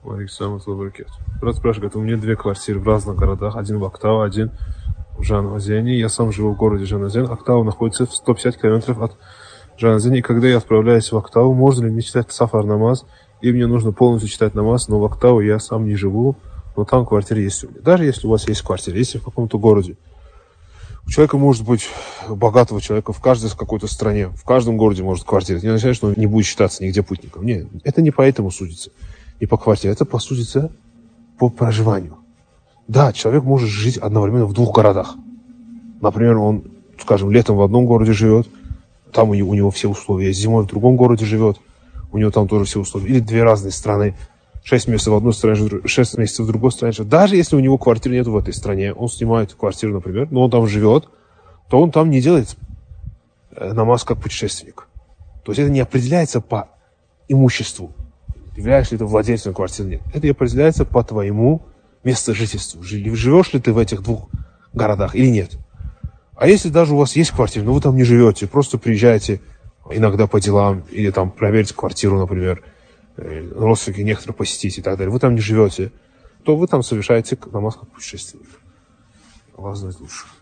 Брат спрашивает, у меня 2 квартиры в разных городах. Один в Актау, один в Жаназене. Я сам живу в городе Жаназен. Актау находится в 150 километров от Жаназена. И когда я отправляюсь в Актау, можно ли мне читать сафар намаз? И мне нужно полностью читать намаз, но в Актау я сам не живу. Но там квартира есть у меня. Даже если у вас есть квартира, если в каком-то городе. У человека может быть, богатого человека, в каждой какой-то стране, в каждом городе может квартира. Это не означает, что он не будет считаться нигде путником. Нет, это не поэтому судится. Не по квартире, это посудится по проживанию. Да, человек может жить одновременно в 2 городах. Например, он, скажем, летом в одном городе живет, там у него все условия. Зимой в другом городе живет, у него там тоже все условия. Или 2 разные страны. 6 месяцев в одной стране, 6 месяцев в другой стране. Даже если у него квартиры нет в этой стране, он снимает квартиру, например, но он там живет, то он там не делает намаз как путешественник. То есть это не определяется по имуществу. Являешься ли ты владельцем квартиры? Нет. Это определяется по твоему месту жительства. Живешь ли ты в этих 2 городах или нет? А если даже у вас есть квартира, но вы там не живете, просто приезжаете иногда по делам или там проверить квартиру, например, родственники некоторые посетить и так далее, вы там не живете, то вы там совершаете намаз как путешественник. Аллах знает лучше.